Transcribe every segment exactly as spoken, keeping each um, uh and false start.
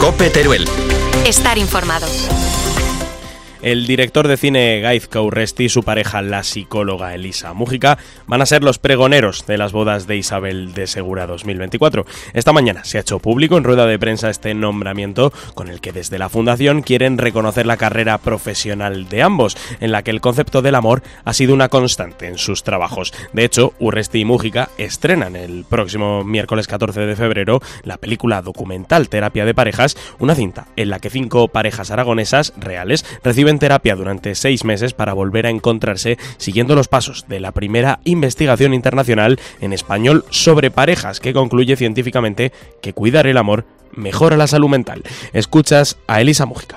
COPE Teruel. Estar informado. El director de cine Gaizka Urresti y su pareja, la psicóloga Elisa Mújica, van a ser los pregoneros de las bodas de Isabel de Segura dos mil veinticuatro. Esta mañana se ha hecho público en rueda de prensa este nombramiento, con el que desde la Fundación quieren reconocer la carrera profesional de ambos, en la que el concepto del amor ha sido una constante en sus trabajos. De hecho, Urresti y Mújica estrenan el próximo miércoles catorce de febrero la película documental Terapia de Parejas, una cinta en la que cinco parejas aragonesas reales reciben terapia durante seis meses para volver a encontrarse, siguiendo los pasos de la primera investigación internacional en español sobre parejas, que concluye científicamente que cuidar el amor mejora la salud mental. Escuchas a Elisa Mújica.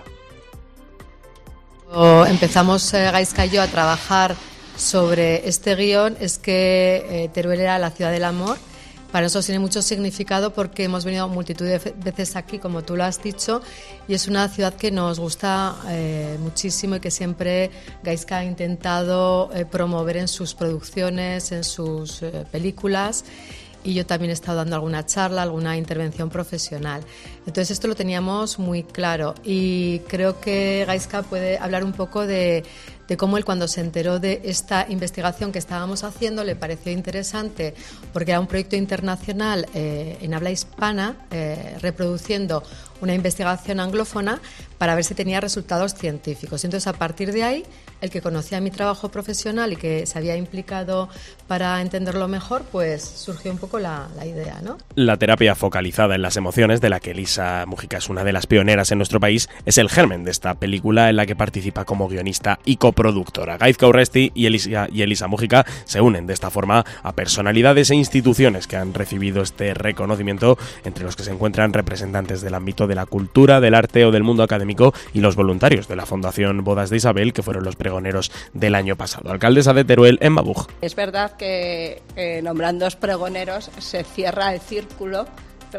Empezamos eh, Gaizka y yo a trabajar sobre este guión, es que eh, Teruel era la ciudad del amor. Para nosotros tiene mucho significado porque hemos venido multitud de veces aquí, como tú lo has dicho, y es una ciudad que nos gusta eh, muchísimo y que siempre Gaizka ha intentado eh, promover en sus producciones, en sus eh, películas, y yo también he estado dando alguna charla, alguna intervención profesional. Entonces esto lo teníamos muy claro y creo que Gaizka puede hablar un poco de, de cómo él, cuando se enteró de esta investigación que estábamos haciendo, le pareció interesante porque era un proyecto internacional eh, en habla hispana, eh, reproduciendo una investigación anglófona para ver si tenía resultados científicos. Entonces, a partir de ahí, el que conocía mi trabajo profesional y que se había implicado para entenderlo mejor, pues surgió un poco la, la idea, ¿no? La terapia focalizada en las emociones, de la que Elisa Mújica es una de las pioneras en nuestro país, es el germen de esta película, en la que participa como guionista y coproductora. Gaizka Urresti y Elisa, y Elisa Mújica se unen de esta forma a personalidades e instituciones que han recibido este reconocimiento, entre los que se encuentran representantes del ámbito de la cultura, del arte o del mundo académico, y los voluntarios de la Fundación Bodas de Isabel, que fueron los pregoneros del año pasado. Alcaldesa de Teruel, Emma Buch. Es verdad que eh, nombrando pregoneros se cierra el círculo.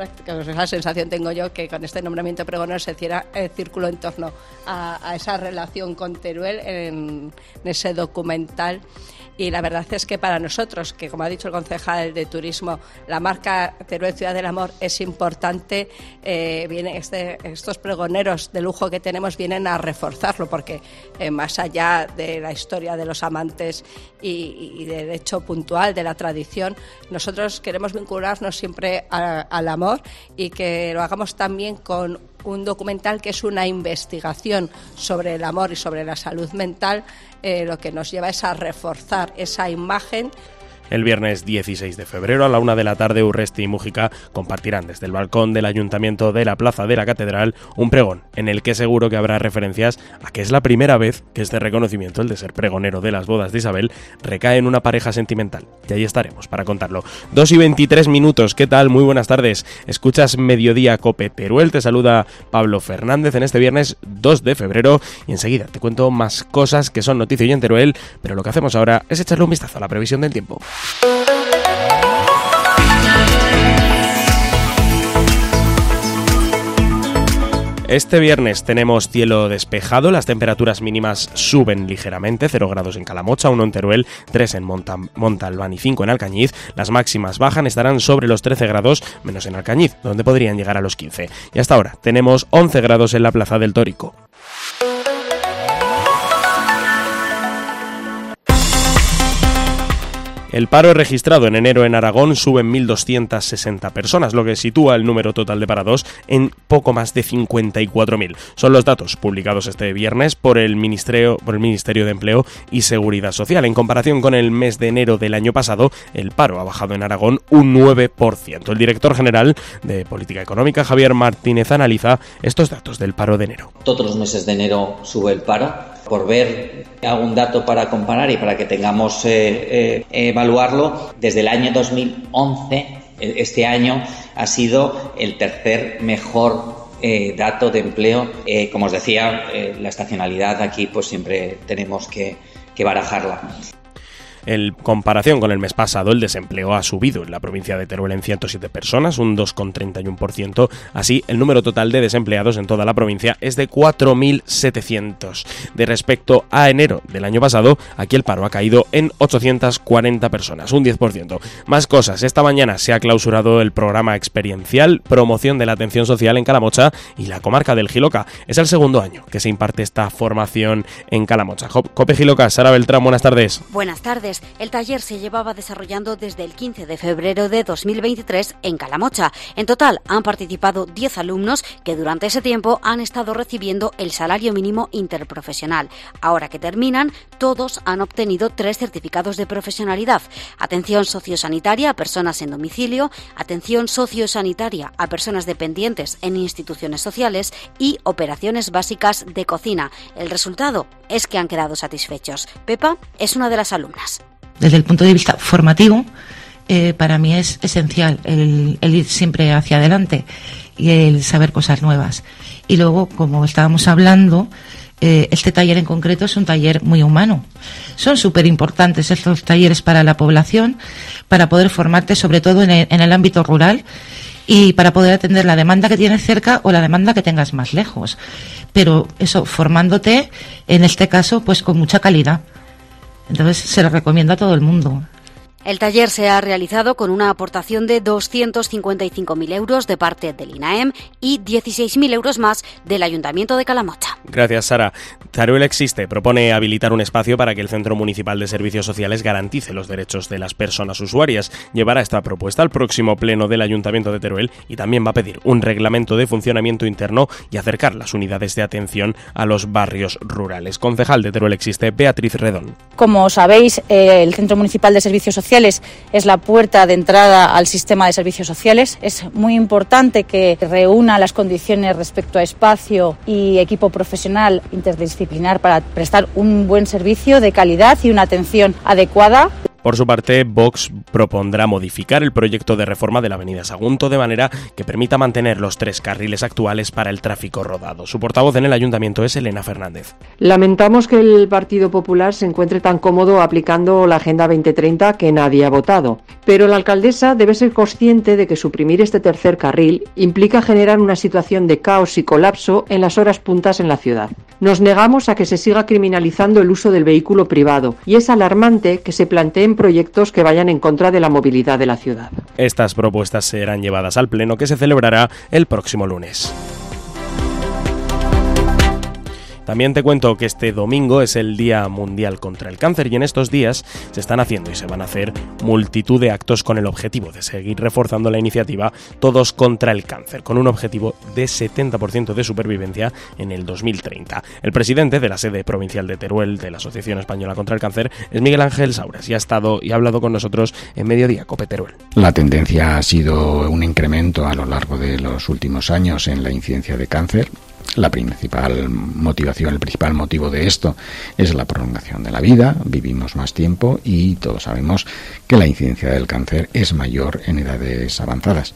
Esa sensación tengo yo, que con este nombramiento pregonero se cierra el círculo en torno a, a esa relación con Teruel en, en ese documental. Y la verdad es que para nosotros, que como ha dicho el concejal de Turismo, la marca Teruel Ciudad del Amor es importante, eh, viene este, estos pregoneros de lujo que tenemos vienen a reforzarlo, porque eh, más allá de la historia de los amantes y, y del hecho puntual de la tradición, nosotros queremos vincularnos siempre a, al amor, y que lo hagamos también con un documental que es una investigación sobre el amor y sobre la salud mental, eh, lo que nos lleva es a reforzar esa imagen. El viernes dieciséis de febrero a la una de la tarde, Urresti y Mújica compartirán desde el balcón del Ayuntamiento de la Plaza de la Catedral un pregón en el que seguro que habrá referencias a que es la primera vez que este reconocimiento, el de ser pregonero de las bodas de Isabel, recae en una pareja sentimental. Y ahí estaremos para contarlo. dos y veintitrés minutos, ¿qué tal? Muy buenas tardes. Escuchas Mediodía COPE Teruel, te saluda Pablo Fernández en este viernes dos de febrero, y enseguida te cuento más cosas que son noticia hoy en Teruel, pero lo que hacemos ahora es echarle un vistazo a la previsión del tiempo. Este viernes tenemos cielo despejado, las temperaturas mínimas suben ligeramente, cero grados en Calamocha, uno en Teruel, tres en Monta, Montalbán y cinco en Alcañiz. Las máximas bajan, estarán sobre los trece grados, menos en Alcañiz, donde podrían llegar a los quince. Y hasta ahora tenemos once grados en la Plaza del Tórico. El paro registrado en enero en Aragón sube en mil doscientas sesenta personas, lo que sitúa el número total de parados en poco más de cincuenta y cuatro mil. Son los datos publicados este viernes por el Ministerio, por el Ministerio de Empleo y Seguridad Social. En comparación con el mes de enero del año pasado, el paro ha bajado en Aragón un nueve por ciento. El director general de Política Económica, Javier Martínez, analiza estos datos del paro de enero. Todos los meses de enero sube el paro. Por ver algún dato para comparar y para que tengamos eh, eh, evaluarlo, desde el año dos mil once, este año ha sido el tercer mejor eh, dato de empleo. Eh, como os decía, eh, la estacionalidad aquí pues siempre tenemos que, que barajarla. En comparación con el mes pasado, el desempleo ha subido en la provincia de Teruel en ciento siete personas, un dos coma treinta y uno por ciento. Así, el número total de desempleados en toda la provincia es de cuatro mil setecientos. De respecto a enero del año pasado, aquí el paro ha caído en ochocientas cuarenta personas, un diez por ciento. Más cosas. Esta mañana se ha clausurado el programa experiencial Promoción de la Atención Social en Calamocha y la comarca del Jiloca. Es el segundo año que se imparte esta formación en Calamocha. Cope Jiloca, Sara Beltrán, buenas tardes. Buenas tardes. El taller se llevaba desarrollando desde el quince de febrero de dos mil veintitrés en Calamocha. En total han participado diez alumnos que durante ese tiempo han estado recibiendo el salario mínimo interprofesional. Ahora que terminan, todos han obtenido tres certificados de profesionalidad: atención sociosanitaria a personas en domicilio, atención sociosanitaria a personas dependientes en instituciones sociales y operaciones básicas de cocina. El resultado es que han quedado satisfechos. Pepa es una de las alumnas. Desde el punto de vista formativo, eh, para mí es esencial el, el ir siempre hacia adelante y el saber cosas nuevas. Y luego, como estábamos hablando, eh, este taller en concreto es un taller muy humano. Son súper importantes estos talleres para la población, para poder formarte sobre todo en el, en el ámbito rural y para poder atender la demanda que tienes cerca o la demanda que tengas más lejos. Pero eso, formándote, en este caso, pues con mucha calidad. Entonces se lo recomiendo a todo el mundo. El taller se ha realizado con una aportación de doscientos cincuenta y cinco mil euros de parte del INAEM y dieciséis mil euros más del Ayuntamiento de Calamocha. Gracias, Sara. Teruel Existe propone habilitar un espacio para que el Centro Municipal de Servicios Sociales garantice los derechos de las personas usuarias. Llevará esta propuesta al próximo pleno del Ayuntamiento de Teruel y también va a pedir un reglamento de funcionamiento interno y acercar las unidades de atención a los barrios rurales. Concejal de Teruel Existe, Beatriz Redón. Como sabéis, eh, el Centro Municipal de Servicios Sociales es la puerta de entrada al sistema de servicios sociales. Es muy importante que reúna las condiciones respecto a espacio y equipo profesional interdisciplinar para prestar un buen servicio de calidad y una atención adecuada. Por su parte, Vox propondrá modificar el proyecto de reforma de la avenida Sagunto de manera que permita mantener los tres carriles actuales para el tráfico rodado. Su portavoz en el ayuntamiento es Elena Fernández. Lamentamos que el Partido Popular se encuentre tan cómodo aplicando la Agenda veinte treinta que nadie ha votado. Pero la alcaldesa debe ser consciente de que suprimir este tercer carril implica generar una situación de caos y colapso en las horas puntas en la ciudad. Nos negamos a que se siga criminalizando el uso del vehículo privado y es alarmante que se planteen proyectos que vayan en contra de la movilidad de la ciudad. Estas propuestas serán llevadas al pleno que se celebrará el próximo lunes. También te cuento que este domingo es el Día Mundial contra el Cáncer y en estos días se están haciendo y se van a hacer multitud de actos con el objetivo de seguir reforzando la iniciativa Todos contra el Cáncer, con un objetivo de setenta por ciento de supervivencia en el dos mil treinta. El presidente de la sede provincial de Teruel de la Asociación Española contra el Cáncer es Miguel Ángel Sauras y ha estado y ha hablado con nosotros en Mediodía Cope Teruel. La tendencia ha sido un incremento a lo largo de los últimos años en la incidencia de cáncer. La principal motivación, el principal motivo de esto es la prolongación de la vida, vivimos más tiempo y todos sabemos que la incidencia del cáncer es mayor en edades avanzadas.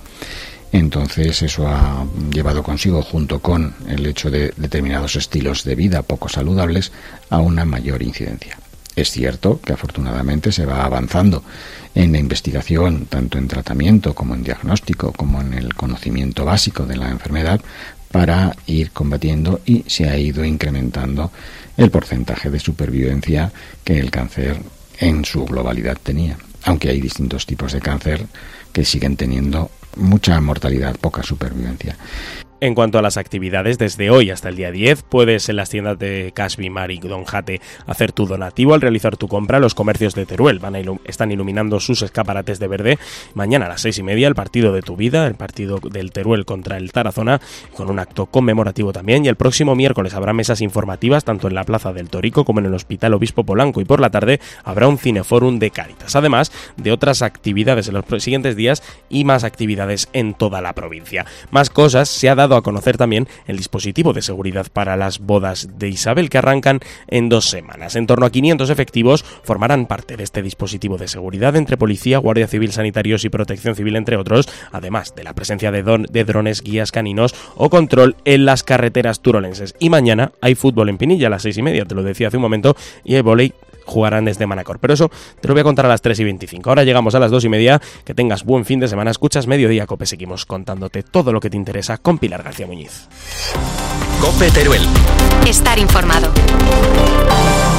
Entonces eso ha llevado consigo, junto con el hecho de determinados estilos de vida poco saludables, a una mayor incidencia. Es cierto que afortunadamente se va avanzando en la investigación, tanto en tratamiento como en diagnóstico, como en el conocimiento básico de la enfermedad, para ir combatiendo y se ha ido incrementando el porcentaje de supervivencia que el cáncer en su globalidad tenía. Aunque hay distintos tipos de cáncer que siguen teniendo mucha mortalidad, poca supervivencia. En cuanto a las actividades, desde hoy hasta el día diez puedes en las tiendas de Casbimar y Don Jate hacer tu donativo al realizar tu compra. Los comercios de Teruel van a ilum- están iluminando sus escaparates de verde. Mañana a las seis y media el partido de tu vida, el partido del Teruel contra el Tarazona, con un acto conmemorativo también. Y el próximo miércoles habrá mesas informativas tanto en la Plaza del Torico como en el Hospital Obispo Polanco y por la tarde habrá un cineforum de Cáritas, además de otras actividades en los siguientes días y más actividades en toda la provincia. Más cosas, se ha dado a conocer también el dispositivo de seguridad para las bodas de Isabel que arrancan en dos semanas. En torno a quinientos efectivos formarán parte de este dispositivo de seguridad entre policía, guardia civil, sanitarios y protección civil, entre otros, además de la presencia de, don, de drones, guías caninos o control en las carreteras turolenses. Y mañana hay fútbol en Pinilla a las seis y media, te lo decía hace un momento, y hay vóley jugarán desde Manacor. Pero eso te lo voy a contar a las tres y veinticinco. Ahora llegamos a las dos y media. Que tengas buen fin de semana. Escuchas Mediodía Cope. Seguimos contándote todo lo que te interesa con Pilar García Muñiz. Cope Teruel. Estar informado.